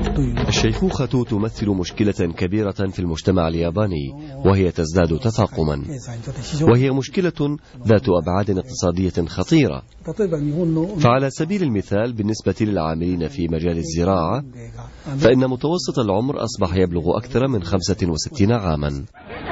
الشيخوخة تمثل مشكلة كبيرة في المجتمع الياباني، وهي تزداد تفاقما، وهي مشكلة ذات أبعاد اقتصادية خطيرة. فعلى سبيل المثال بالنسبة للعاملين في مجال الزراعة، فإن متوسط العمر أصبح يبلغ أكثر من 65 عاما.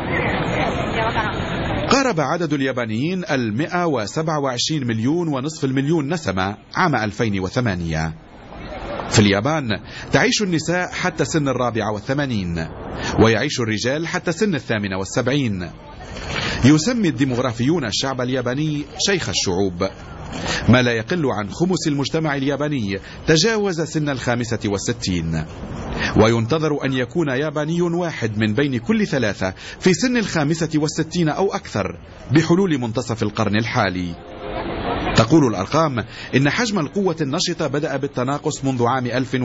قارب عدد اليابانيين 127 مليون ونصف المليون نسمة عام 2008. في اليابان تعيش النساء حتى سن 84، ويعيش الرجال حتى سن 78. يسمي الديمغرافيون الشعب الياباني شيخ الشعوب. ما لا يقل عن خمس المجتمع الياباني تجاوز سن 65، وينتظر أن يكون ياباني واحد من بين كل 3 في سن 65 أو أكثر بحلول منتصف القرن الحالي. تقول الأرقام إن حجم القوة النشطة بدأ بالتناقص منذ عام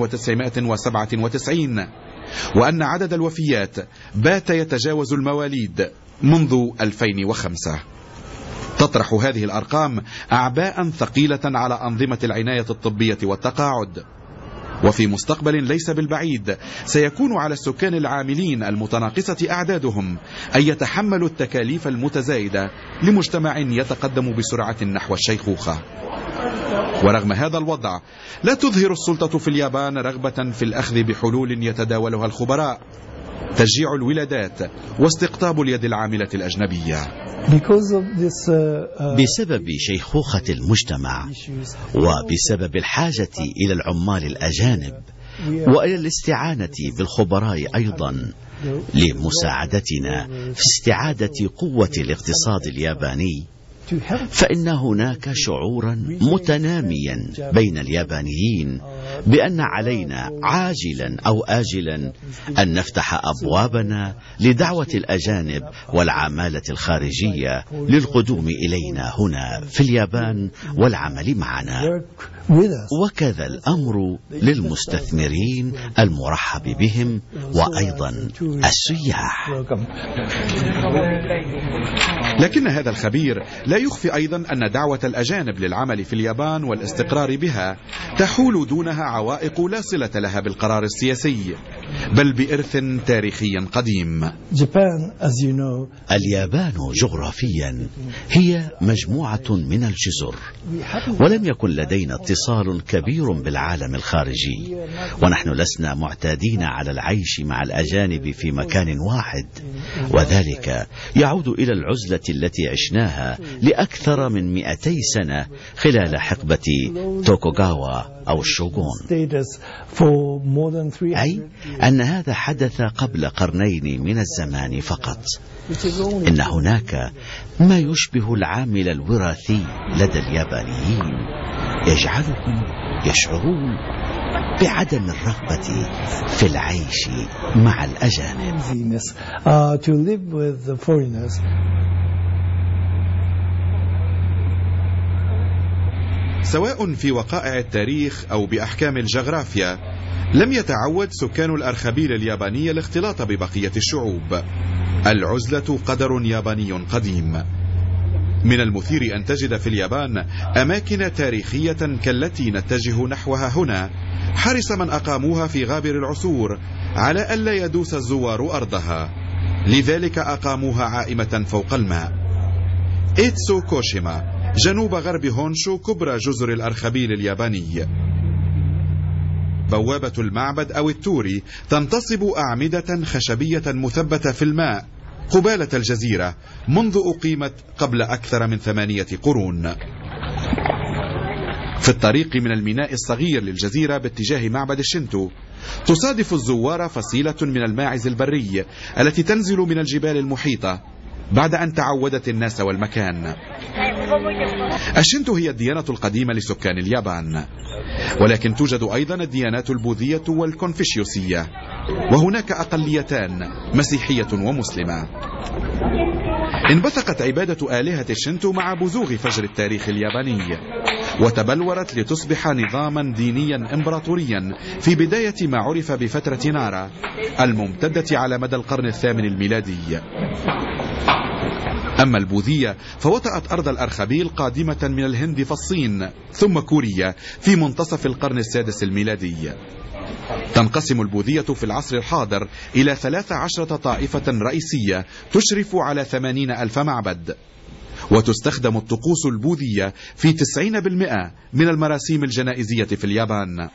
1997، وأن عدد الوفيات بات يتجاوز المواليد منذ 2005. تطرح هذه الأرقام أعباء ثقيلة على أنظمة العناية الطبية والتقاعد، وفي مستقبل ليس بالبعيد سيكون على السكان العاملين المتناقصة أعدادهم أن يتحملوا التكاليف المتزايدة لمجتمع يتقدم بسرعة نحو الشيخوخة. ورغم هذا الوضع لا تظهر السلطة في اليابان رغبة في الأخذ بحلول يتداولها الخبراء: تشجيع الولادات واستقطاب اليد العاملة الأجنبية. بسبب شيخوخة المجتمع، وبسبب الحاجة إلى العمال الأجانب، وإلى الاستعانة بالخبراء أيضا لمساعدتنا في استعادة قوة الاقتصاد الياباني، فإن هناك شعورا متناميا بين اليابانيين بأن علينا عاجلا أو آجلا أن نفتح أبوابنا لدعوة الأجانب والعمالة الخارجية للقدوم إلينا هنا في اليابان والعمل معنا. وكذا الأمر للمستثمرين المرحب بهم وأيضا السياح. لكن هذا الخبير لا يخفي أيضا أن دعوة الأجانب للعمل في اليابان والاستقرار بها تحول دونها عوائق لا صلة لها بالقرار السياسي، بل بإرث تاريخي قديم. اليابان جغرافيا هي مجموعة من الجزر، ولم يكن لدينا اتصال كبير بالعالم الخارجي، ونحن لسنا معتادين على العيش مع الأجانب في مكان واحد، وذلك يعود إلى العزلة التي عشناها لأكثر من 200 سنة خلال حقبة توكوغاوا أو الشوغون، أي أن هذا حدث قبل قرنين من الزمان فقط. إن هناك ما يشبه العامل الوراثي لدى اليابانيين يجعلهم يشعرون بعدم الرغبة في العيش مع الأجانب. سواء في وقائع التاريخ أو بأحكام الجغرافيا، لم يتعود سكان الأرخبيل اليابانية الاختلاط ببقية الشعوب. العزلة قدر ياباني قديم. من المثير أن تجد في اليابان أماكن تاريخية كالتي نتجه نحوها هنا حرص من أقاموها في غابر العصور على ألا يدوس الزوار أرضها، لذلك أقاموها عائمة فوق الماء. إيتسو كوشيما جنوب غرب هونشو كبرى جزر الأرخبيل الياباني. بوابة المعبد أو التوري تنتصب أعمدة خشبية مثبتة في الماء قبالة الجزيرة منذ أقيمت قبل أكثر من 8 قرون. في الطريق من الميناء الصغير للجزيرة باتجاه معبد الشنتو تصادف الزوار فصيلة من الماعز البري التي تنزل من الجبال المحيطة بعد أن تعودت الناس والمكان. الشنتو هي الديانة القديمة لسكان اليابان، ولكن توجد أيضا الديانات البوذية والكونفوشيوسية، وهناك أقليتان مسيحية ومسلمة. انبثقت عبادة آلهة الشنتو مع بزوغ فجر التاريخ الياباني، وتبلورت لتصبح نظاما دينيا إمبراطوريا في بداية ما عرف بفترة نارا الممتدة على مدى القرن 8 الميلادي. أما البوذية فوطأت أرض الأرخبيل قادمة من الهند فالصين ثم كوريا في منتصف القرن السادس الميلادي. تنقسم البوذية في العصر الحاضر إلى 13 طائفة رئيسية تشرف على 80,000 معبد، وتستخدم الطقوس البوذية في 90% من المراسيم الجنائزية في اليابان.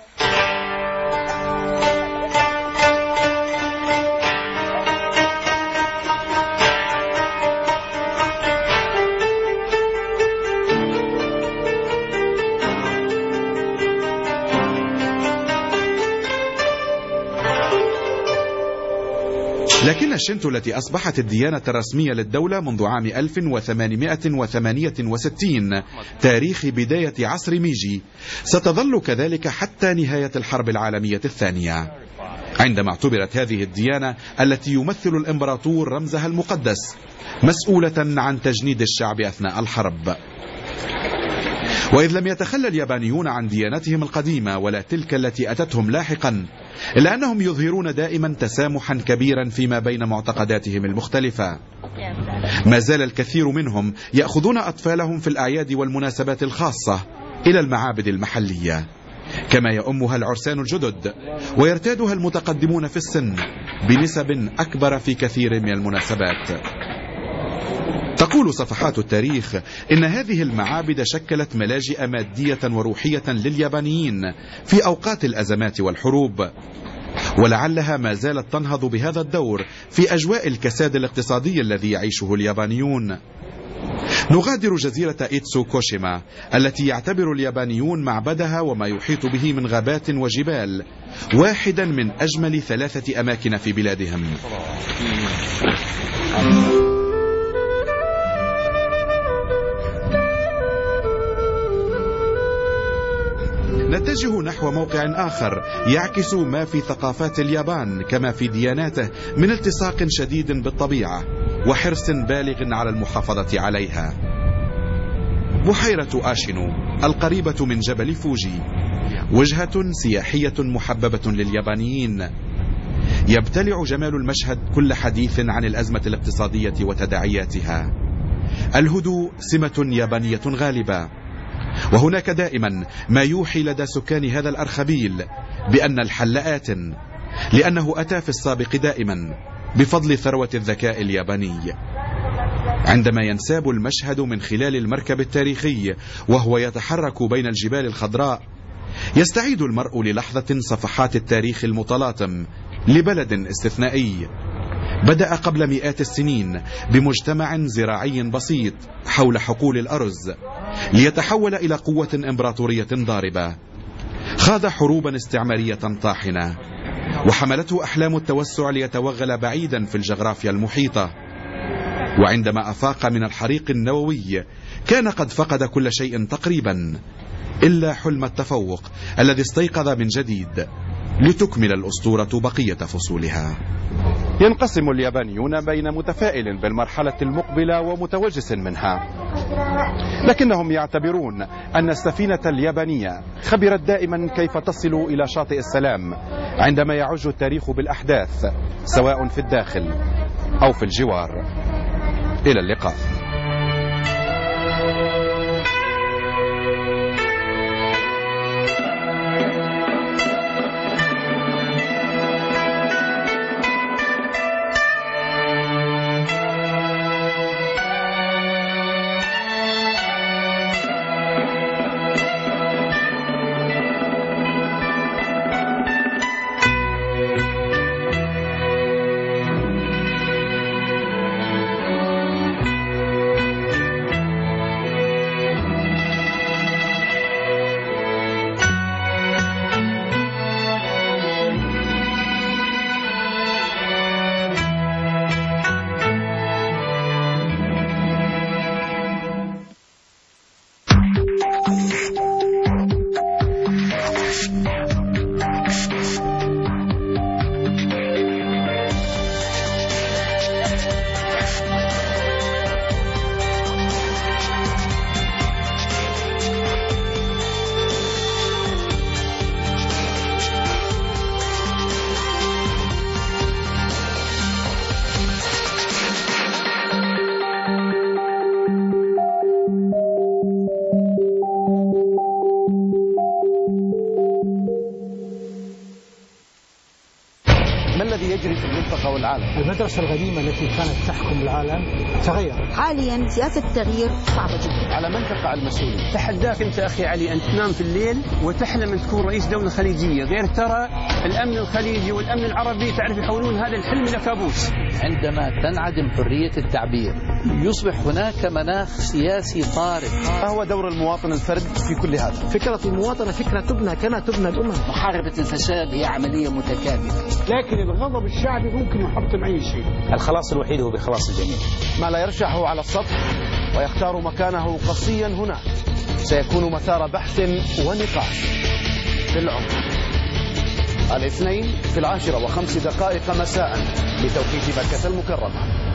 لكن الشنتو التي أصبحت الديانة الرسمية للدولة منذ عام 1868 تاريخ بداية عصر ميجي ستظل كذلك حتى نهاية الحرب العالمية الثانية، عندما اعتبرت هذه الديانة التي يمثل الإمبراطور رمزها المقدس مسؤولة عن تجنيد الشعب أثناء الحرب. وإذ لم يتخلى اليابانيون عن ديانتهم القديمة ولا تلك التي أتتهم لاحقا، إلا أنهم يظهرون دائما تسامحا كبيرا فيما بين معتقداتهم المختلفة. ما زال الكثير منهم يأخذون أطفالهم في الأعياد والمناسبات الخاصة إلى المعابد المحلية، كما يؤمها العرسان الجدد ويرتادها المتقدمون في السن بنسب أكبر في كثير من المناسبات. تقول صفحات التاريخ إن هذه المعابد شكلت ملاجئ مادية وروحية لليابانيين في أوقات الأزمات والحروب، ولعلها ما زالت تنهض بهذا الدور في أجواء الكساد الاقتصادي الذي يعيشه اليابانيون. نغادر جزيرة إيتسو كوشيما التي يعتبر اليابانيون معبدها وما يحيط به من غابات وجبال واحدا من أجمل 3 أماكن في بلادهم. نتجه نحو موقع آخر يعكس ما في ثقافات اليابان كما في دياناته من التصاق شديد بالطبيعة وحرص بالغ على المحافظة عليها. بحيرة آشينو القريبة من جبل فوجي وجهة سياحية محببة لليابانيين. يبتلع جمال المشهد كل حديث عن الأزمة الاقتصادية وتداعياتها. الهدوء سمة يابانية غالبة، وهناك دائما ما يوحي لدى سكان هذا الأرخبيل بأن الحل آت، لأنه أتى في السابق دائما بفضل ثروة الذكاء الياباني. عندما ينساب المشهد من خلال المركب التاريخي وهو يتحرك بين الجبال الخضراء، يستعيد المرء للحظة صفحات التاريخ المتلاطم لبلد استثنائي بدأ قبل مئات السنين بمجتمع زراعي بسيط حول حقول الأرز، ليتحول إلى قوة إمبراطورية ضاربة. خاض حروبا استعمارية طاحنة، وحملته أحلام التوسع ليتوغل بعيدا في الجغرافيا المحيطة. وعندما أفاق من الحريق النووي كان قد فقد كل شيء تقريبا إلا حلم التفوق الذي استيقظ من جديد لتكمل الأسطورة بقية فصولها. ينقسم اليابانيون بين متفائل بالمرحلة المقبلة ومتوجس منها، لكنهم يعتبرون أن السفينة اليابانية خبرت دائما كيف تصل إلى شاطئ السلام عندما يعج التاريخ بالأحداث سواء في الداخل أو في الجوار. إلى اللقاء. ما الذي يجري في المنطقة والعالم؟ المدرسة القديمة التي كانت تحكم العالم تغيرت. حاليا سياسة التغيير صعبة جدا. على من تقع المسؤولية؟ تحداك أنت أخي علي أن تنام في الليل وتحلم أن تكون رئيس دولة خليجية، غير ترى الأمن الخليجي والأمن العربي تعرف يحولون هذا الحلم إلى كابوس. عندما تنعدم حرية التعبير يصبح هناك مناخ سياسي طارئ. ما هو دور المواطن الفرد في كل هذا؟ فكرة المواطنة فكرة تبنى كما تبنى الأمم. محاربة الفساد هي عملية متكاملة، لكن الغضب الشعبي ممكن يحطم أي شيء. الخلاص الوحيد هو بخلاص الجميع. ما لا يرشحه على السطح ويختار مكانه قصيا هنا سيكون مثار بحث ونقاش في العمق. الاثنين في 10:05 مساء بتوقيت مكة المكرمة.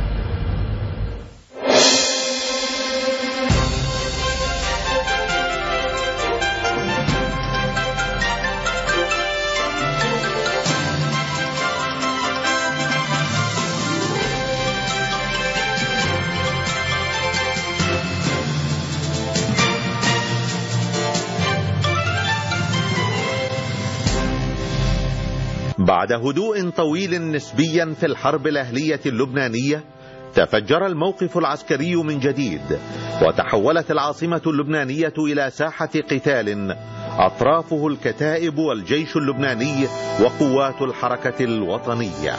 بعد هدوء طويل نسبيا في الحرب الأهلية اللبنانية، تفجر الموقف العسكري من جديد، وتحولت العاصمة اللبنانية إلى ساحة قتال أطرافه الكتائب والجيش اللبناني وقوات الحركة الوطنية.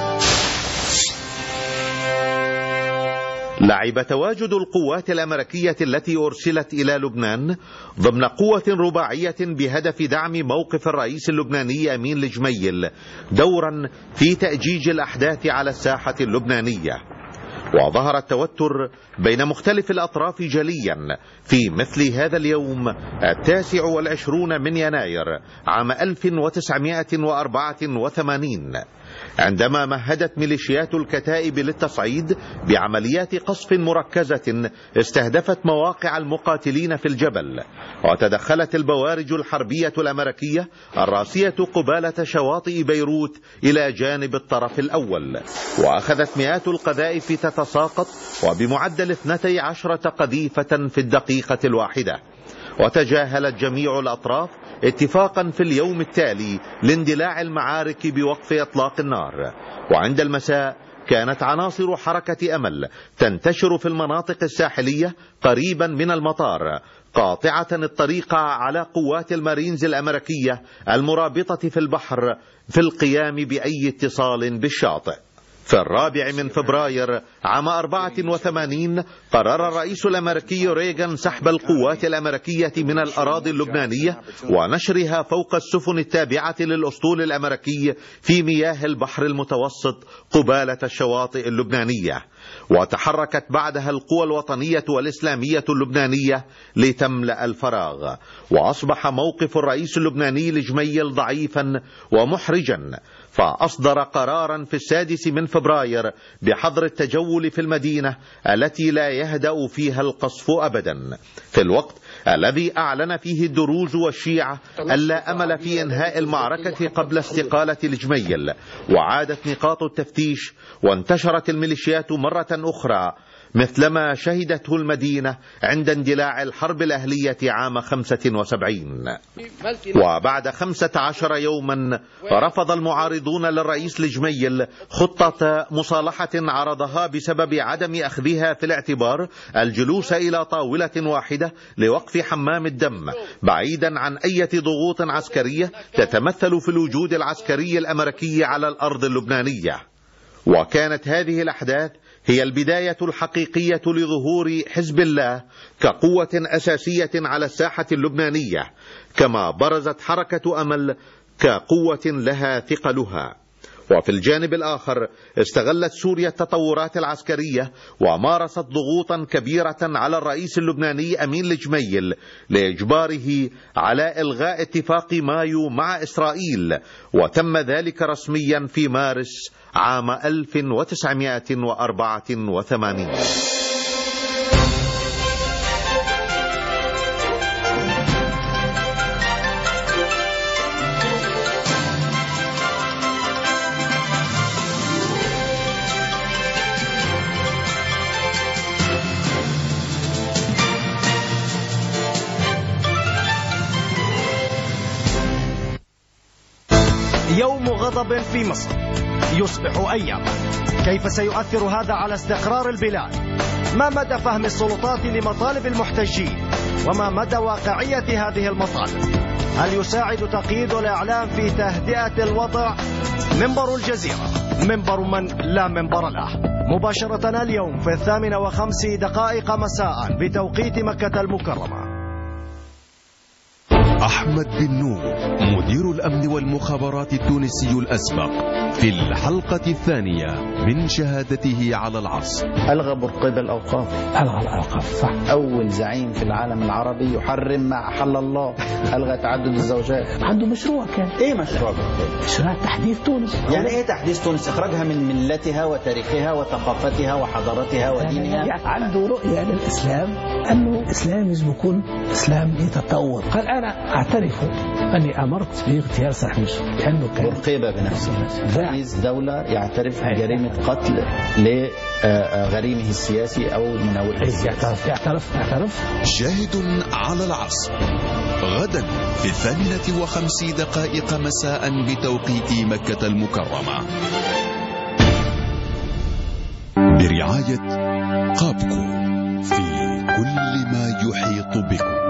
لعب تواجد القوات الأمريكية التي أرسلت إلى لبنان ضمن قوة رباعية بهدف دعم موقف الرئيس اللبناني أمين الجميل دورا في تأجيج الأحداث على الساحة اللبنانية. وظهر التوتر بين مختلف الأطراف جليا في مثل هذا اليوم 29 من يناير عام 1984، عندما مهدت ميليشيات الكتائب للتصعيد بعمليات قصف مركزة استهدفت مواقع المقاتلين في الجبل، وتدخلت البوارج الحربية الأمريكية الراسية قبالة شواطئ بيروت إلى جانب الطرف الأول، وأخذت مئات القذائف تتساقط وبمعدل 12 قذيفة في الدقيقة الواحدة. وتجاهلت جميع الأطراف اتفاقا في اليوم التالي لاندلاع المعارك بوقف إطلاق النار. وعند المساء كانت عناصر حركة أمل تنتشر في المناطق الساحلية قريبا من المطار، قاطعة الطريق على قوات المارينز الأمريكية المرابطة في البحر في القيام بأي اتصال بالشاطئ. في 4 من فبراير عام 84 قرر الرئيس الأمريكي ريغان سحب القوات الأمريكية من الأراضي اللبنانية ونشرها فوق السفن التابعة للأسطول الأمريكي في مياه البحر المتوسط قبالة الشواطئ اللبنانية. وتحركت بعدها القوى الوطنية والإسلامية اللبنانية لتملأ الفراغ، وأصبح موقف الرئيس اللبناني الجميل ضعيفا ومحرجا، فأصدر قرارا في 6 من فبراير بحظر التجول في المدينة التي لا يهدأ فيها القصف أبدا، في الوقت الذي أعلن فيه الدروز والشيعة ألا أمل في إنهاء المعركة قبل استقالة الجميل، وعادت نقاط التفتيش وانتشرت الميليشيات مرة أخرى مثلما شهدته المدينة عند اندلاع الحرب الأهلية عام 75. وبعد 15 يوما رفض المعارضون للرئيس الجميل خطة مصالحة عرضها بسبب عدم أخذها في الاعتبار الجلوس إلى طاولة واحدة لوقف حمام الدم، بعيدا عن أي ضغوط عسكرية تتمثل في الوجود العسكري الأمريكي على الأرض اللبنانية. وكانت هذه الأحداث هي البداية الحقيقية لظهور حزب الله كقوة أساسية على الساحة اللبنانية، كما برزت حركة أمل كقوة لها ثقلها. وفي الجانب الآخر استغلت سوريا التطورات العسكرية ومارست ضغوطا كبيرة على الرئيس اللبناني أمين الجميل لإجباره على إلغاء اتفاق مايو مع إسرائيل، وتم ذلك رسميا في مارس عام 1984. يوم غضب في مصر يصبح أيام. كيف سيؤثر هذا على استقرار البلاد؟ ما مدى فهم السلطات لمطالب المحتجين؟ وما مدى واقعية هذه المطالب؟ هل يساعد تقييد الإعلام في تهدئة الوضع؟ منبر الجزيرة، منبر من لا منبر له، مباشرة اليوم في 8:05 مساء بتوقيت مكة المكرمة. أحمد بن نور مدير الأمن والمخابرات التونسي الأسبق في الحلقة الثانية من شهادته على العصر. ألغى برقيبة الأوقاف. ألغى الأوقاف صح. أول زعيم في العالم العربي يحرم ما أحل الله. ألغى تعدد الزوجات. عنده مشروع كان. إيه مشروع؟ مشروع تحديث تونس. يعني إيه تحديث تونس؟ إخراجها من ملتها وتاريخها وثقافتها وحضارتها ودينها. يعني عنده رؤية للإسلام أنه الإسلام يجب يكون إسلام يتطور. قال أنا أعترف أني أمرت باغتيال صاحب المشروع لأنه كان برقيبة بنفسه. رئيس دولة يعترف بجريمة قتل لغريمه السياسي أو مناوئه. يعترف. شاهد على العصر غدا في 8:05 مساء بتوقيت مكة المكرمة برعاية قابكو في كل ما يحيط بكم.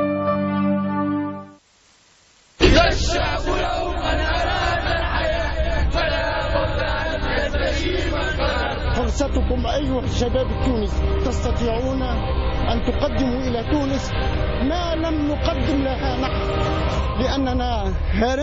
الشعب يوما أراد الحياة فلا بد أن يستجيب القرار. فرصتكم أيها الشباب التونسي، تستطيعون أن تقدموا إلى تونس ما لم نقدم لها نحن، لأننا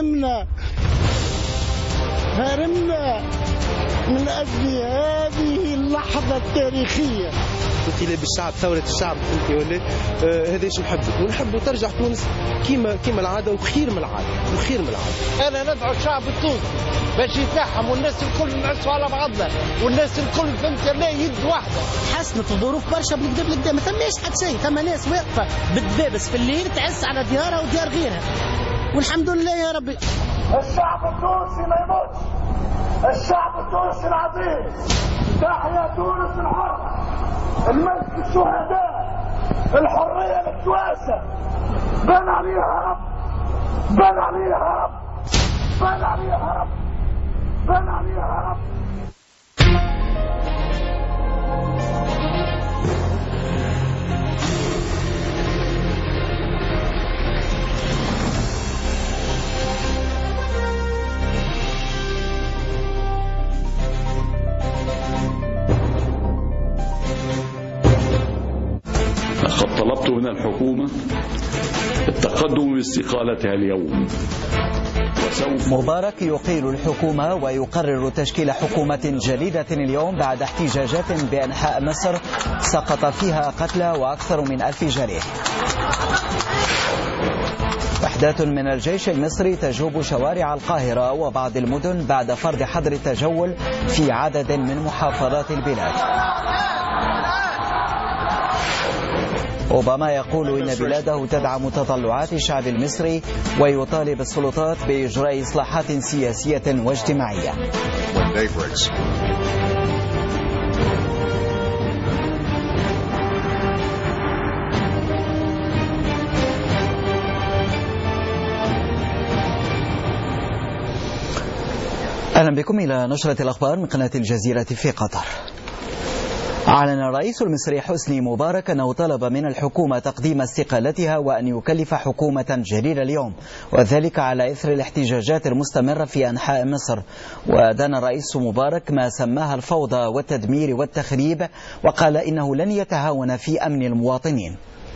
هرمنا من أجل هذه اللحظة التاريخية. قلت لي بالشعب، ثورة الشعب قلت ولي هذا ايش نحبه، ونحبه ترجع تونس كيما العادة وخير من العادة. أنا ندعو الشعب التونسي باش يتفهم والناس الكل نعسوا على بعضنا والناس الكل فهمت لا يد واحدة. حسنت الظروف برشا بالكدا ما ثماش حد شيء، ثم ناس واقفة بالدبابس في الليل تعس على ديارها وديار غيرها، والحمد لله يا ربي. الشعب التونسي ما يموتش، الشعب التونسي العظيم، تحيا تونس الحرة، المجد الشهداء، الحرية المتواسة، بنى عليها رب، بنى عليها رب، بنى عليها رب، بنى عليها رب. لقد طلبت من الحكومة التقدم باستقالتها اليوم. مبارك يقيل الحكومة ويقرر تشكيل حكومة جديدة اليوم بعد احتجاجات بأنحاء مصر سقط فيها قتلى وأكثر من 1000 جريح. وحدات من الجيش المصري تجوب شوارع القاهرة وبعض المدن بعد فرض حظر التجول في عدد من محافظات البلاد. أوباما يقول إن بلاده تدعم تطلعات الشعب المصري ويطالب السلطات بإجراء إصلاحات سياسية واجتماعية. أهلا بكم إلى نشرة الأخبار من قناة الجزيرة في قطر. أعلن الرئيس المصري حسني مبارك أنه طلب من الحكومة تقديم استقالتها وأن يكلف حكومة جديدة اليوم، وذلك على إثر الاحتجاجات المستمرة في أنحاء مصر. ودان الرئيس مبارك ما سماها الفوضى والتدمير والتخريب، وقال إنه لن يتهاون في أمن المواطنين.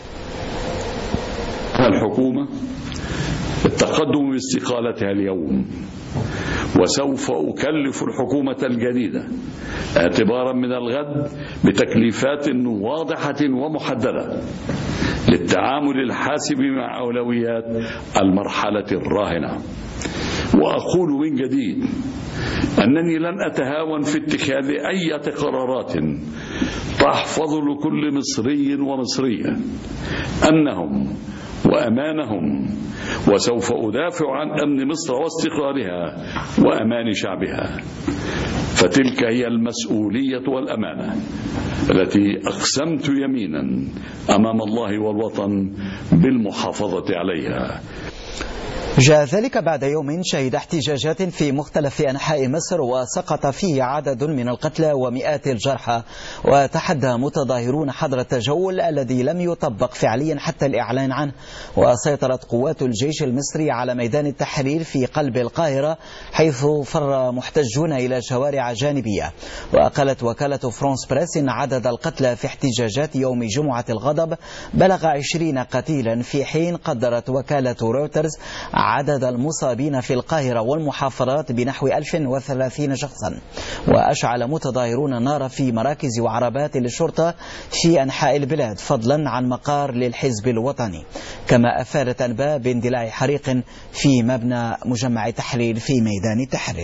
الحكومة التقدم باستقالتها اليوم، وسوف أكلف الحكومة الجديدة اعتبارا من الغد بتكليفات واضحة ومحددة للتعامل الحاسم مع أولويات المرحلة الراهنة. وأقول من جديد أنني لن أتهاون في اتخاذ أي قرارات تحفظ لكل مصري ومصرية أمنهم وأمانهم، وسوف أدافع عن أمن مصر واستقرارها وأمان شعبها، فتلك هي المسؤولية والأمانة التي أقسمت يمينا أمام الله والوطن بالمحافظة عليها. جاء ذلك بعد يوم شهد احتجاجات في مختلف أنحاء مصر وسقط فيه عدد من القتلى ومئات الجرحى، وتحدى متظاهرون حظر التجول الذي لم يطبق فعليا حتى الإعلان عنه. وسيطرت قوات الجيش المصري على ميدان التحرير في قلب القاهرة، حيث فر محتجون إلى شوارع جانبية. وقالت وكالة فرانس بريس إن عدد القتلى في احتجاجات يوم جمعة الغضب بلغ 20 قتيلا، في حين قدرت وكالة رويترز عدد المصابين في القاهرة والمحافظات بنحو 1030 شخصا. وأشعل متظاهرون النار في مراكز وعربات للشرطة في أنحاء البلاد، فضلا عن مقار للحزب الوطني. كما أفادت أنباء باندلاع حريق في مبنى مجمع التحرير في ميدان التحرير.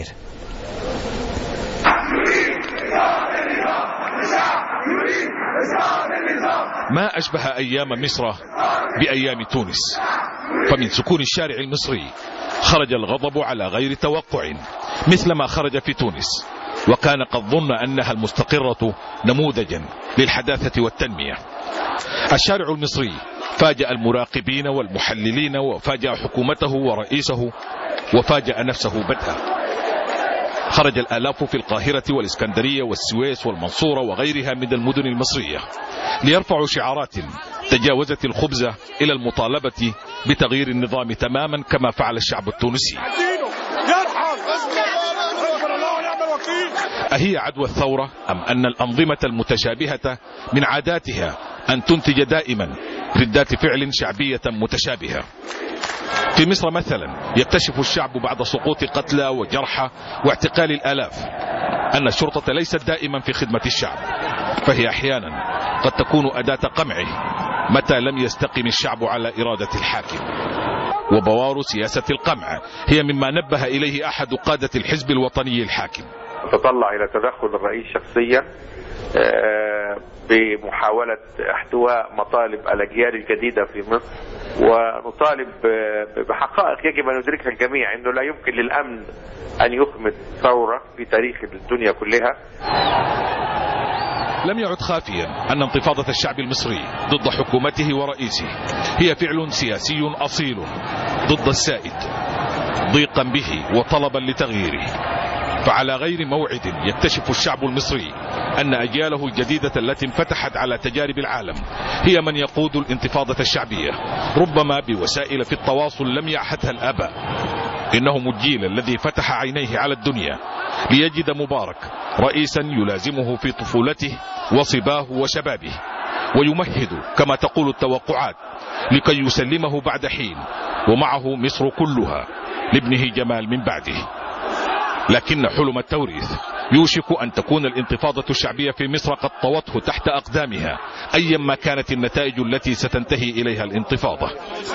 ما أشبه أيام مصر بأيام تونس، فمن سكون الشارع المصري خرج الغضب على غير توقع مثلما خرج في تونس، وكان قد ظن أنها المستقرة نموذجا للحداثة والتنمية. الشارع المصري فاجأ المراقبين والمحللين، وفاجأ حكومته ورئيسه، وفاجأ نفسه بدءا. خرج الآلاف في القاهرة والإسكندرية والسويس والمنصورة وغيرها من المدن المصرية ليرفعوا شعارات تجاوزت الخبز إلى المطالبة بتغيير النظام تماما كما فعل الشعب التونسي. أهي عدوى الثورة أم أن الأنظمة المتشابهة من عاداتها أن تنتج دائما ردات فعل شعبية متشابهة؟ في مصر مثلا يكتشف الشعب بعد سقوط قتلى وجرحى واعتقال الآلاف أن الشرطة ليست دائما في خدمة الشعب، فهي أحيانا قد تكون أداة قمعه متى لم يستقم الشعب على إرادة الحاكم. وبوار سياسة القمع هي مما نبه إليه أحد قادة الحزب الوطني الحاكم. تطلع إلى تدخل الرئيس شخصيا بمحاولة احتواء مطالب الأجيال الجديدة في مصر، ونطالب بحقائق يجب أن يدركها الجميع، أنه لا يمكن للأمن أن يخمد ثورة في تاريخ الدنيا كلها. لم يعد خافيا أن انتفاضة الشعب المصري ضد حكومته ورئيسه هي فعل سياسي أصيل ضد السائد، ضيقا به وطلبا لتغييره. فعلى غير موعد يكتشف الشعب المصري أن أجياله الجديدة التي انفتحت على تجارب العالم هي من يقود الانتفاضة الشعبية، ربما بوسائل في التواصل لم يعهدها الآباء. إنهم الجيل الذي فتح عينيه على الدنيا ليجد مبارك رئيسا يلازمه في طفولته وصباه وشبابه، ويمهد كما تقول التوقعات لكي يسلمه بعد حين ومعه مصر كلها لابنه جمال من بعده. لكن حلم التوريث يوشك أن تكون الانتفاضة الشعبية في مصر قد طوته تحت أقدامها أيما كانت النتائج التي ستنتهي إليها الانتفاضة.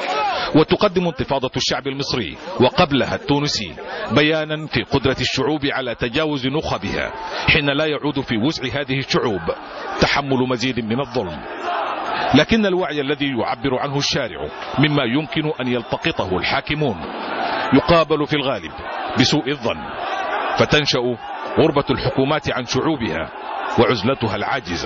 وتقدم انتفاضة الشعب المصري وقبلها التونسي بيانا في قدرة الشعوب على تجاوز نخبها، حين لا يعود في وسع هذه الشعوب تحمل مزيد من الظلم. لكن الوعي الذي يعبر عنه الشارع مما يمكن أن يلتقطه الحاكمون يقابل في الغالب بسوء الظن، فتنشأ غربة الحكومات عن شعوبها وعزلتها العاجزة،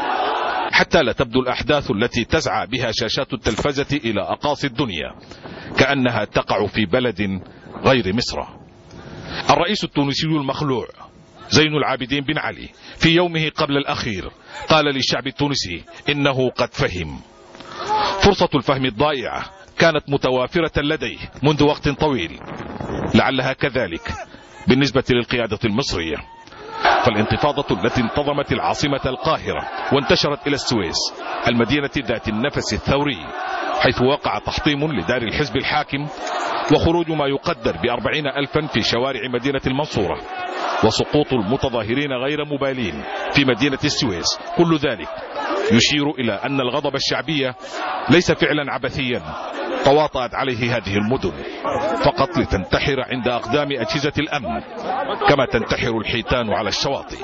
حتى لا تبدو الأحداث التي تسعى بها شاشات التلفزة إلى أقاصي الدنيا كأنها تقع في بلد غير مصر. الرئيس التونسي المخلوع زين العابدين بن علي في يومه قبل الأخير قال للشعب التونسي إنه قد فهم. فرصة الفهم الضائعة كانت متوافرة لديه منذ وقت طويل، لعلها كذلك بالنسبة للقيادة المصرية. فالانتفاضة التي انتظمت العاصمة القاهرة وانتشرت إلى السويس، المدينة ذات النفس الثوري، حيث وقع تحطيم لدار الحزب الحاكم وخروج ما يقدر ب40,000 في شوارع مدينة المنصورة، وسقوط المتظاهرين غير مبالين في مدينة السويس، كل ذلك يشير إلى أن الغضب الشعبي ليس فعلا عبثيا تواطأت عليه هذه المدن فقط لتنتحر عند أقدام أجهزة الأمن كما تنتحر الحيتان على الشواطئ.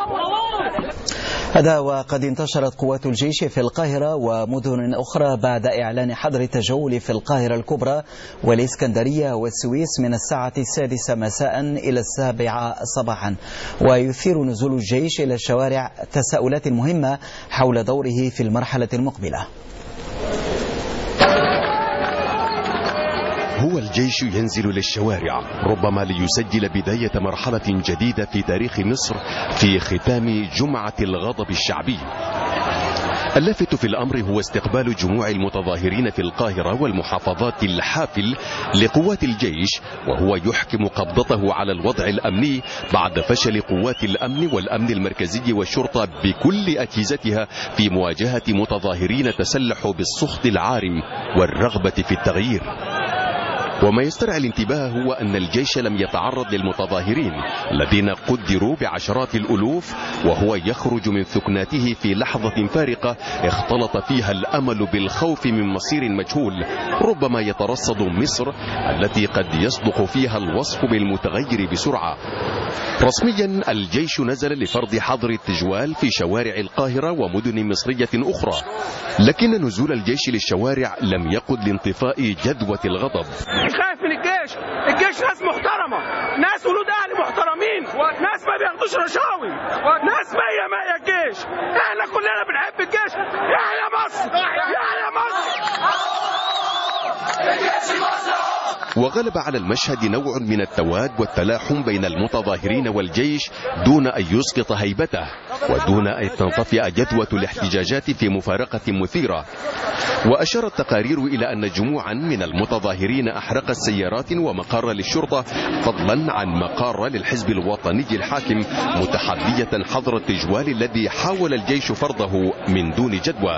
هذا وقد انتشرت قوات الجيش في القاهرة ومدن أخرى بعد إعلان حظر التجول في القاهرة الكبرى والإسكندرية والسويس من الساعة 6 مساء إلى 7 صباحا، ويثير نزول الجيش إلى الشوارع تساؤلات مهمة حول دوره في المرحلة المقبلة. هو الجيش ينزل للشوارع ربما ليسجل بداية مرحلة جديدة في تاريخ مصر في ختام جمعة الغضب الشعبي. اللافت في الأمر هو استقبال جموع المتظاهرين في القاهرة والمحافظات الحافل لقوات الجيش، وهو يحكم قبضته على الوضع الأمني بعد فشل قوات الأمن والأمن المركزي والشرطة بكل أجهزتها في مواجهة متظاهرين تسلحوا بالسخط العارم والرغبة في التغيير. وما يسترعي الانتباه هو أن الجيش لم يتعرض للمتظاهرين الذين قدروا بعشرات الألوف وهو يخرج من ثكناته في لحظة فارقة اختلط فيها الأمل بالخوف من مصير مجهول ربما يترصد مصر التي قد يصدق فيها الوصف بالمتغير بسرعة. رسميا الجيش نزل لفرض حظر التجوال في شوارع القاهرة ومدن مصرية أخرى، لكن نزول الجيش للشوارع لم يقد لانطفاء جذوة الغضب. خايف من الجيش ناس محترمة، ناس ولود أهل محترمين، ناس ما بياخدوش رشاوي، ناس مية الجيش. احنا كلنا بنحب الجيش. يحيى مصر، يحيى مصر. وغلب على المشهد نوع من التواد والتلاحم بين المتظاهرين والجيش دون أن يسقط هيبته ودون أن تنطفئ جذوة الاحتجاجات في مفارقة مثيرة. وأشارت التقارير إلى أن جموعا من المتظاهرين أحرقت سيارات ومقار للشرطة فضلا عن مقار للحزب الوطني الحاكم متحدية حظر التجوال الذي حاول الجيش فرضه من دون جدوى.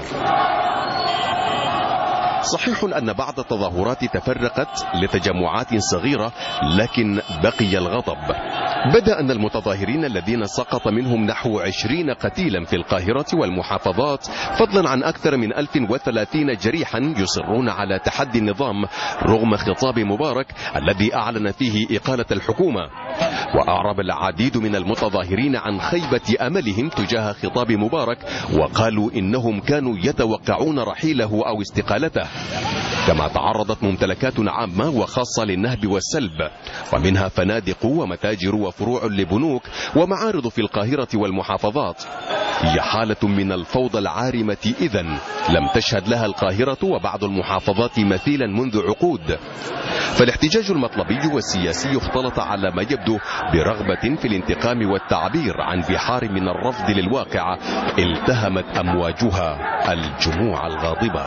صحيح أن بعض التظاهرات تفرقت لتجمعات صغيرة لكن بقي الغضب. بدأ أن المتظاهرين الذين سقط منهم نحو 20 قتيلا في القاهرة والمحافظات فضلا عن أكثر من 1030 جريحا يصرون على تحدي النظام رغم خطاب مبارك الذي أعلن فيه إقالة الحكومة. وأعرب العديد من المتظاهرين عن خيبة أملهم تجاه خطاب مبارك وقالوا إنهم كانوا يتوقعون رحيله أو استقالته. كما تعرضت ممتلكات عامة وخاصة للنهب والسلب ومنها فنادق ومتاجر وفروع لبنوك ومعارض في القاهرة والمحافظات. هي حالة من الفوضى العارمة إذن لم تشهد لها القاهرة وبعض المحافظات مثيلا منذ عقود. فالاحتجاج المطلبي والسياسي اختلط على ما يبدو برغبة في الانتقام والتعبير عن بحار من الرفض للواقع التهمت أمواجها الجموع الغاضبة.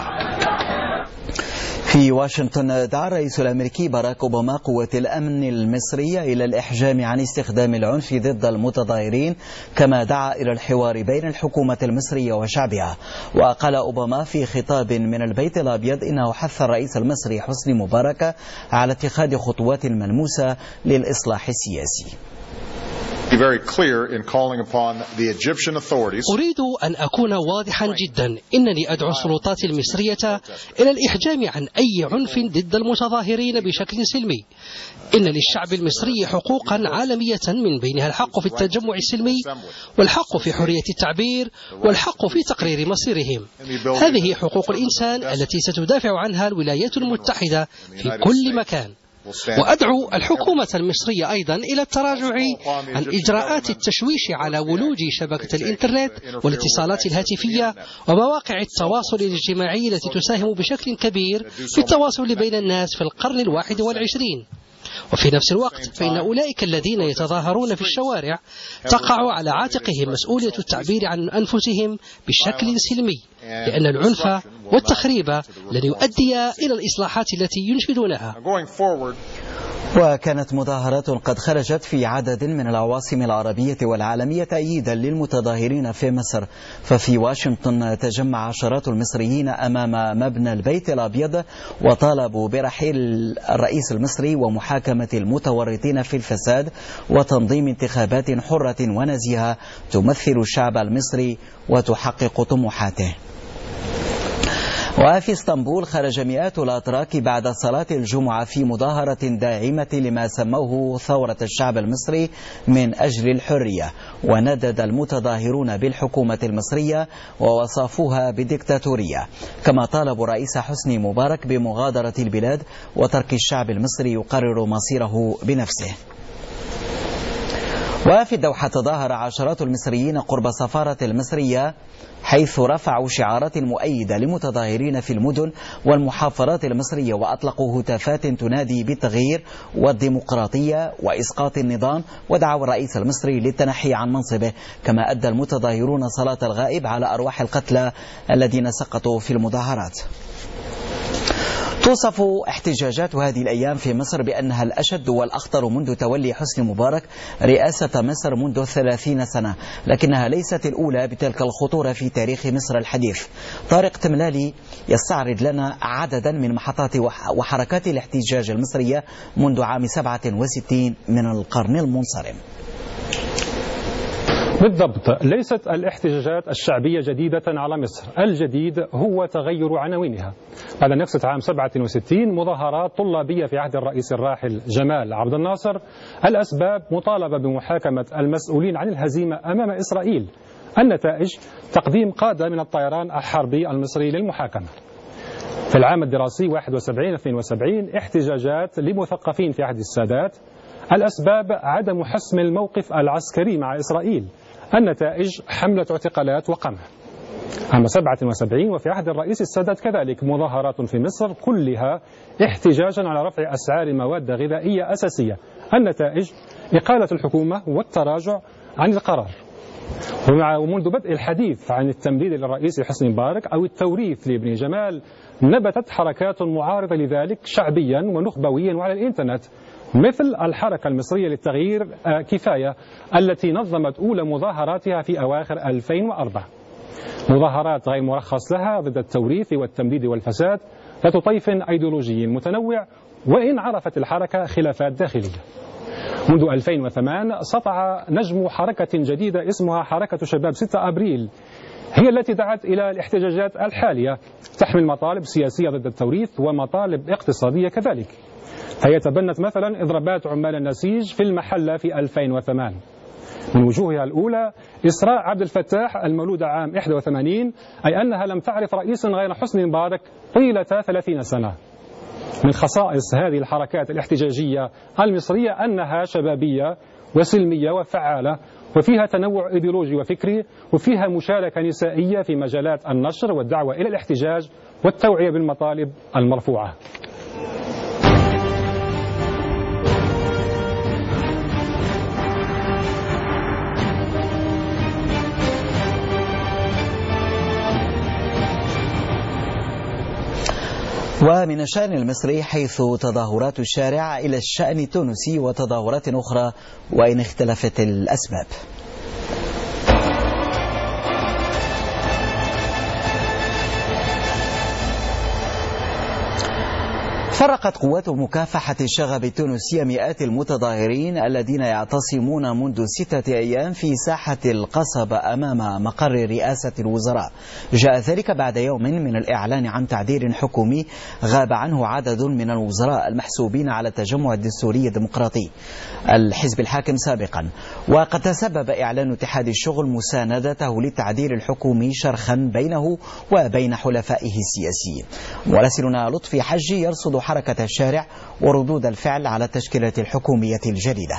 في واشنطن دعا الرئيس الأمريكي باراك أوباما قوات الأمن المصرية إلى الإحجام عن استخدام العنف ضد المتظاهرين، كما دعا إلى الحوار بين الحكومة المصرية وشعبها. وقال أوباما في خطاب من البيت الأبيض إنه حث الرئيس المصري حسني مبارك على اتخاذ خطوات ملموسة للإصلاح السياسي. أريد أن أكون واضحا جدا، إنني أدعو السلطات المصرية إلى الإحجام عن أي عنف ضد المتظاهرين بشكل سلمي. إن للشعب المصري حقوقا عالمية من بينها الحق في التجمع السلمي والحق في حرية التعبير والحق في تقرير مصيرهم. هذه حقوق الإنسان التي ستدافع عنها الولايات المتحدة في كل مكان. وأدعو الحكومة المصرية أيضا إلى التراجع عن إجراءات التشويش على ولوج شبكة الإنترنت والاتصالات الهاتفية ومواقع التواصل الاجتماعي التي تساهم بشكل كبير في التواصل بين الناس في القرن 21. وفي نفس الوقت فإن أولئك الذين يتظاهرون في الشوارع تقع على عاتقهم مسؤولية التعبير عن أنفسهم بشكل سلمي، لأن العنف والتخريب لن يؤدي إلى الإصلاحات التي ينشدونها. وكانت مظاهرات قد خرجت في عدد من العواصم العربية والعالمية تأييدا للمتظاهرين في مصر. ففي واشنطن تجمع عشرات المصريين أمام مبنى البيت الأبيض وطالبوا برحيل الرئيس المصري ومحاكمة المتورطين في الفساد وتنظيم انتخابات حرة ونزيهة تمثل الشعب المصري وتحقق طموحاته. وفي اسطنبول خرج مئات الأتراك بعد صلاة الجمعة في مظاهرة داعمة لما سموه ثورة الشعب المصري من أجل الحرية، وندد المتظاهرون بالحكومة المصرية ووصفوها بديكتاتورية، كما طالبوا الرئيس حسني مبارك بمغادرة البلاد وترك الشعب المصري يقرر مصيره بنفسه. وفي الدوحة تظاهر عشرات المصريين قرب السفارة المصرية، حيث رفعوا شعارات مؤيدة لمتظاهرين في المدن والمحافظات المصرية، وأطلقوا هتافات تنادي بالتغيير والديمقراطية وإسقاط النظام، ودعوا الرئيس المصري للتنحي عن منصبه. كما أدى المتظاهرون صلاة الغائب على أرواح القتلى الذين سقطوا في المظاهرات. توصف احتجاجات هذه الأيام في مصر بأنها الأشد والأخطر منذ تولي حسني مبارك رئاسة مصر منذ 30 سنة، لكنها ليست الأولى بتلك الخطورة في تاريخ مصر الحديث. طارق تملالي يستعرض لنا عددا من محطات وحركات الاحتجاج المصرية منذ عام 67 من القرن المنصرم. بالضبط، ليست الاحتجاجات الشعبية جديدة على مصر، الجديد هو تغير عناوينها. بعد نكسة عام 67 مظاهرات طلابية في عهد الرئيس الراحل جمال عبد الناصر. الأسباب مطالبة بمحاكمة المسؤولين عن الهزيمة أمام إسرائيل. النتائج تقديم قادة من الطيران الحربي المصري للمحاكمة. في العام الدراسي 71-72 احتجاجات لمثقفين في عهد السادات. الأسباب عدم حسم الموقف العسكري مع إسرائيل. النتائج حملة اعتقالات وقمع. عام 77 وفي عهد الرئيس السادات كذلك مظاهرات في مصر كلها احتجاجا على رفع أسعار مواد غذائية أساسية. النتائج إقالة الحكومة والتراجع عن القرار. ومنذ بدء الحديث عن التمديد للرئيس حسني مبارك أو التوريث لابن جمال نبتت حركات معارضة لذلك شعبيا ونخبويا وعلى الإنترنت، مثل الحركة المصرية للتغيير كفاية التي نظمت أولى مظاهراتها في أواخر 2004. مظاهرات غير مرخص لها ضد التوريث والتمديد والفساد ذات طيف أيديولوجي متنوع، وإن عرفت الحركة خلافات داخلية. منذ 2008 سطع نجم حركة جديدة اسمها حركة شباب 6 أبريل، هي التي دعت إلى الاحتجاجات الحالية، تحمل مطالب سياسية ضد التوريث ومطالب اقتصادية كذلك. فهي تبنت مثلا إضرابات عمال النسيج في المحلة في 2008. من وجوهها الأولى إسراء عبد الفتاح المولودة عام 81، أي أنها لم تعرف رئيسا غير حسني مبارك طيلة 30 سنة. من خصائص هذه الحركات الاحتجاجية المصرية أنها شبابية وسلمية وفعالة، وفيها تنوع إيديولوجي وفكري، وفيها مشاركة نسائية في مجالات النشر والدعوة إلى الاحتجاج والتوعية بالمطالب المرفوعة. ومن الشأن المصري حيث تظاهرات الشارع إلى الشأن التونسي وتظاهرات أخرى وإن اختلفت الأسباب. فرقت قوات مكافحة الشغب التونسية مئات المتظاهرين الذين يعتصمون منذ 6 أيام في ساحة القصبة أمام مقر رئاسة الوزراء. جاء ذلك بعد يوم من الإعلان عن تعديل حكومي غاب عنه عدد من الوزراء المحسوبين على التجمع الدستوري الديمقراطي الحزب الحاكم سابقا. وقد تسبب إعلان اتحاد الشغل مساندته للتعديل الحكومي شرخا بينه وبين حلفائه السياسيين. مراسلنا لطفي حجي يرصد حركة الشارع وردود الفعل على التشكيلة الحكومية الجديدة.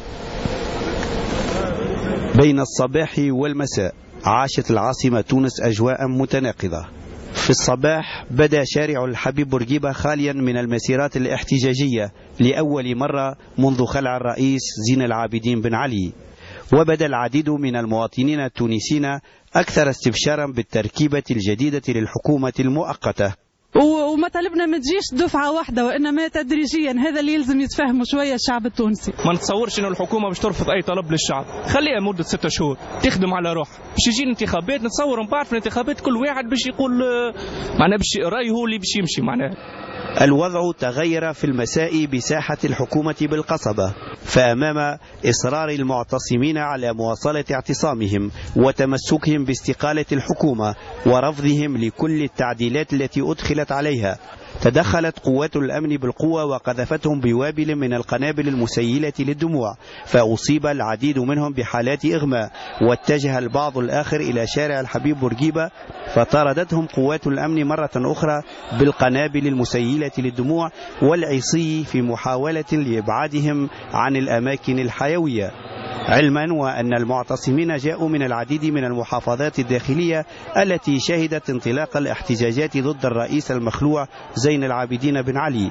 بين الصباح والمساء عاشت العاصمة تونس أجواء متناقضة. في الصباح بدأ شارع الحبيب بورقيبة خاليا من المسيرات الاحتجاجية لأول مرة منذ خلع الرئيس زين العابدين بن علي، وبدأ العديد من المواطنين التونسيين أكثر استبشارا بالتركيبة الجديدة للحكومة المؤقتة. ومطالبنا ما تجيش دفعة واحدة وإنما تدريجيا، هذا اللي يلزم يتفهموا شوية الشعب التونسي. ما نتصورش إنه الحكومة باش ترفض أي طلب للشعب، خليها مدة 6 شهور تخدم على روح، باش يجي الانتخابات نتصور من بعد في الانتخابات كل واحد باش يقول معناه باش رأيه هو اللي باش يمشي معناه. الوضع تغير في المساء بساحة الحكومة بالقصبة، فأمام إصرار المعتصمين على مواصلة اعتصامهم وتمسكهم باستقالة الحكومة ورفضهم لكل التعديلات التي أدخلت عليها، تدخلت قوات الأمن بالقوة وقذفتهم بوابل من القنابل المسيلة للدموع، فأصيب العديد منهم بحالات إغماء، واتجه البعض الآخر إلى شارع الحبيب بورقيبة فطاردتهم قوات الأمن مرة أخرى بالقنابل المسيلة للدموع والعصي في محاولة لإبعادهم عن الأماكن الحيوية. علما وأن المعتصمين جاءوا من العديد من المحافظات الداخلية التي شهدت انطلاق الاحتجاجات ضد الرئيس المخلوع زين العابدين بن علي.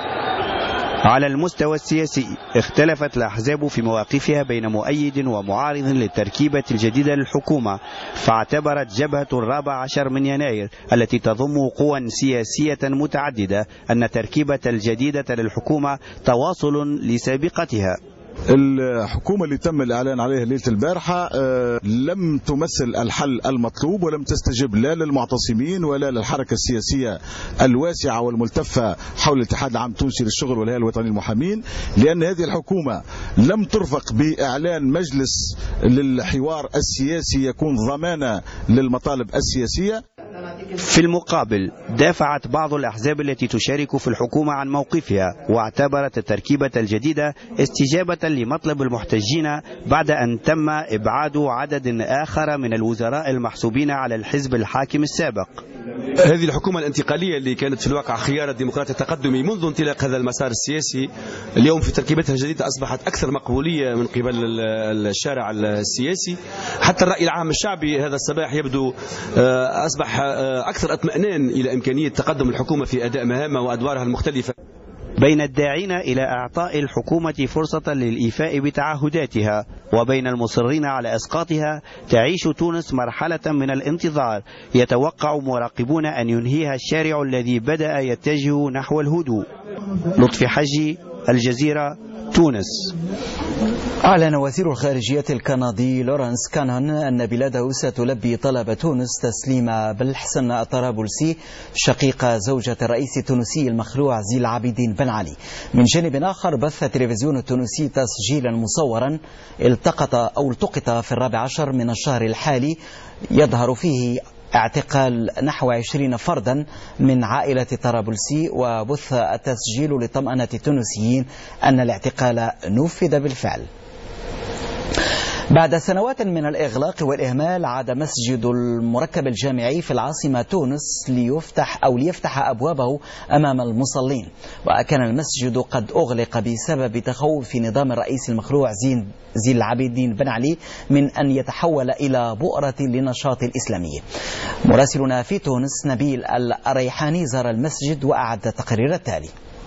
على المستوى السياسي اختلفت الأحزاب في مواقفها بين مؤيد ومعارض للتركيبة الجديدة للحكومة، فاعتبرت جبهة 14 من يناير التي تضم قوى سياسية متعددة أن التركيبة الجديدة للحكومة تواصل لسابقتها. الحكومة اللي تم الإعلان عليها ليلة البارحة لم تمثل الحل المطلوب، ولم تستجب لا للمعتصمين ولا للحركة السياسية الواسعة والملتفة حول الاتحاد العام التونسي للشغل والهيئة الوطنية للمحامين، لأن هذه الحكومة لم ترفق بإعلان مجلس للحوار السياسي يكون ضمانة للمطالب السياسية. في المقابل دافعت بعض الأحزاب التي تشارك في الحكومة عن موقفها، واعتبرت التركيبة الجديدة استجابة لمطلب المحتجين بعد أن تم إبعاد عدد آخر من الوزراء المحسوبين على الحزب الحاكم السابق. هذه الحكومة الانتقالية اللي كانت في الواقع خيار الديمقراطية التقدمي منذ انطلاق هذا المسار السياسي، اليوم في تركيبتها الجديدة أصبحت أكثر مقبولية من قبل الشارع السياسي. حتى الرأي العام الشعبي هذا الصباح يبدو أصبح أكثر اطمئنان إلى إمكانية تقدم الحكومة في أداء مهامها وأدوارها المختلفة. بين الداعين إلى إعطاء الحكومة فرصة للإيفاء بتعهداتها وبين المصرين على إسقاطها، تعيش تونس مرحلة من الانتظار يتوقع مراقبون أن ينهيها الشارع الذي بدأ يتجه نحو الهدوء. لطفي حجي، الجزيرة، تونس. أعلن وزير الخارجية الكندي لورانس كانون أن بلاده ستلبي طلب تونس تسليم بلحسن الطرابلسي شقيق زوجة الرئيس التونسي المخلوع زين العابدين بن علي. من جانب آخر بث التلفزيون التونسي تسجيلا مصورا التقط في 14 من الشهر الحالي يظهر فيه اعتقال نحو 20 فردا من عائلة طرابلسي، وبث التسجيل لطمأنة التونسيين أن الاعتقال نفذ بالفعل. بعد سنوات من الإغلاق والإهمال عاد مسجد المركب الجامعي في العاصمة تونس ليفتح أبوابه أمام المصلين، وكان المسجد قد أغلق بسبب تخوف نظام الرئيس المخلوع زين العابدين بن علي من أن يتحول إلى بؤرة للنشاط الإسلامي. مراسلنا في تونس نبيل الريحاني زار المسجد وأعد تقرير التالي.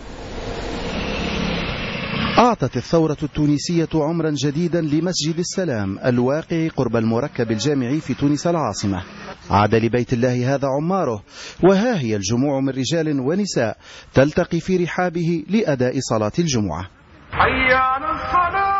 أعطت الثورة التونسية عمرا جديدا لمسجد السلام الواقع قرب المركب الجامعي في تونس العاصمة. عاد لبيت الله هذا عماره، وها هي الجموع من رجال ونساء تلتقي في رحابه لأداء صلاة الجمعة. حي على الصلاة.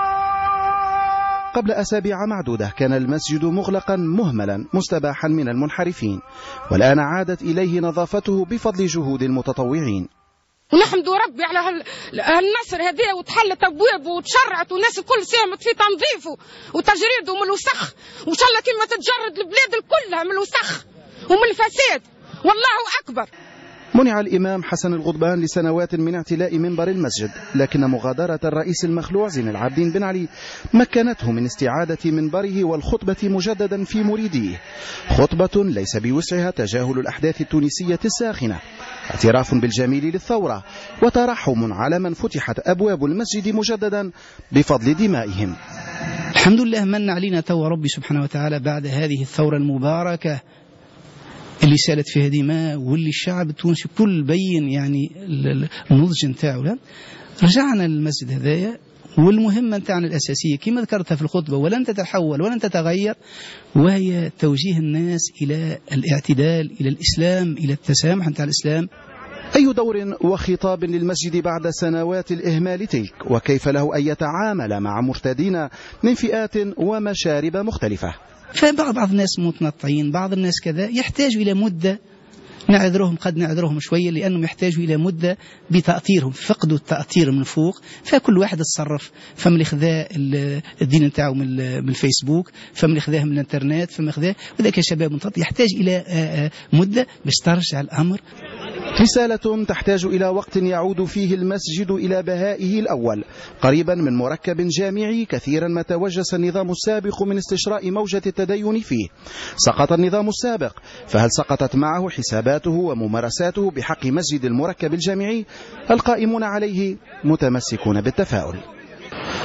قبل أسابيع معدودة كان المسجد مغلقا مهملا مستباحا من المنحرفين، والآن عادت إليه نظافته بفضل جهود المتطوعين. ونحمد ربي على هالنصر هذه، وتحلت ابواب وتشرعت والناس الكل ساهمت في تنظيفه وتجريده من الوسخ، وان شاء الله كما تتجرد البلاد كلها من الوسخ ومن الفساد. والله اكبر. منع الإمام حسن الغضبان لسنوات من اعتلاء منبر المسجد، لكن مغادرة الرئيس المخلوع زين العابدين بن علي مكنته من استعادة منبره والخطبة مجددا في مريديه، خطبة ليس بوسعها تجاهل الأحداث التونسية الساخنة، اعتراف بالجميل للثورة وترحم على من فتحت أبواب المسجد مجددا بفضل دمائهم. الحمد لله من علينا تو ربي سبحانه وتعالى بعد هذه الثورة المباركة اللي سالت فيها دماء، واللي الشعب التونسي كل بين يعني النضج نتاعو. رجعنا للمسجد هذايا، والمهمة نتاعنا الأساسية كما ذكرتها في الخطبة ولن تتحول ولن تتغير، وهي توجيه الناس إلى الاعتدال، إلى الإسلام، إلى التسامح نتاع الإسلام. أي دور وخطاب للمسجد بعد سنوات الإهمال تلك، وكيف له أن يتعامل مع مرتدين من فئات ومشارب مختلفة؟ فبعض الناس متنطعين، بعض الناس كذا يحتاجوا إلى مدة نعذرهم، قد نعذرهم شوية لأنهم يحتاجوا إلى مدة بتأطيرهم، فقدوا التأطير من فوق، فكل واحد يتصرف، فمن اللي خذا الدين نتاعو من الفيسبوك، فمن اللي خذاه من الانترنت، فمن خذاه، وذاك الشباب منطلق يحتاج إلى مدة باش ترجع الأمر. رسالة تحتاج إلى وقت يعود فيه المسجد إلى بهائه الأول، قريبا من مركب جامعي كثيرا ما توجس النظام السابق من استشراء موجة التدين فيه. سقط النظام السابق، فهل سقطت معه حساباته وممارساته بحق مسجد المركب الجامعي؟ القائمون عليه متمسكون بالتفاؤل.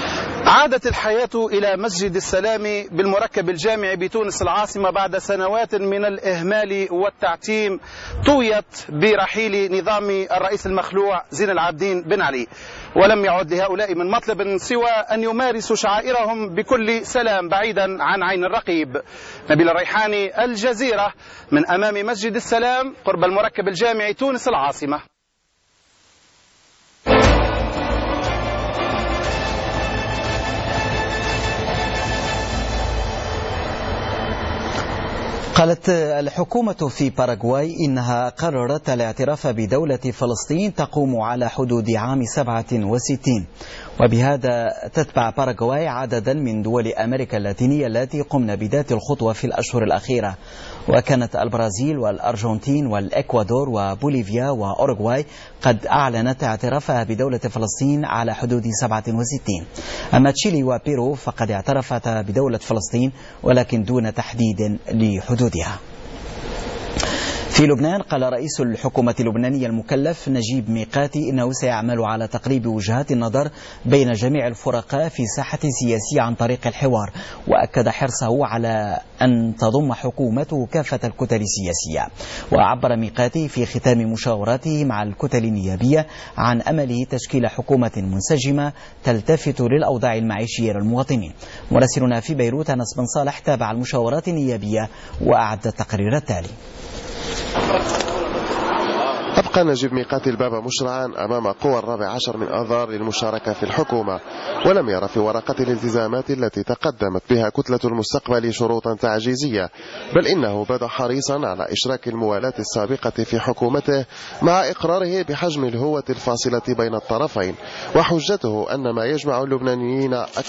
عادت الحياة إلى مسجد السلام بالمركب الجامعي بتونس العاصمة بعد سنوات من الإهمال والتعتيم طويت برحيل نظام الرئيس المخلوع زين العابدين بن علي، ولم يعد لهؤلاء من مطلب سوى أن يمارسوا شعائرهم بكل سلام بعيدا عن عين الرقيب. نبيل الريحاني، الجزيرة، من أمام مسجد السلام قرب المركب الجامعي تونس العاصمة. قالت الحكومة في باراغواي إنها قررت الاعتراف بدولة فلسطين تقوم على حدود عام 67، وبهذا تتبع باراغواي عددا من دول أمريكا اللاتينية التي قمن بذات الخطوة في الأشهر الأخيرة، وكانت البرازيل والأرجنتين والإكوادور وبوليفيا وأوروغواي قد أعلنت اعترافها بدولة فلسطين على حدود 67. أما تشيلي وبيرو فقد اعترفتا بدولة فلسطين ولكن دون تحديد لحدودها. في لبنان قال رئيس الحكومة اللبنانية المكلف نجيب ميقاتي إنه سيعمل على تقريب وجهات النظر بين جميع الفرقاء في ساحة سياسية عن طريق الحوار، وأكد حرصه على أن تضم حكومته كافة الكتل السياسية. وعبر ميقاتي في ختام مشاوراته مع الكتل النيابية عن أمله تشكيل حكومة منسجمة تلتفت للأوضاع المعيشية للمواطنين. مراسلنا في بيروت أنس بن صالح تابع المشاورات النيابية وأعد التقرير التالي. أبقى نجيب ميقاتي الباب مشرعا أمام قوى 14 من آذار للمشاركة في الحكومة، ولم يرى في ورقة الالتزامات التي تقدمت بها كتلة المستقبل شروطا تعجيزية، بل إنه بدا حريصا على إشراك الموالاة السابقة في حكومته مع إقراره بحجم الهوة الفاصلة بين الطرفين، وحجته أن ما يجمع اللبنانيين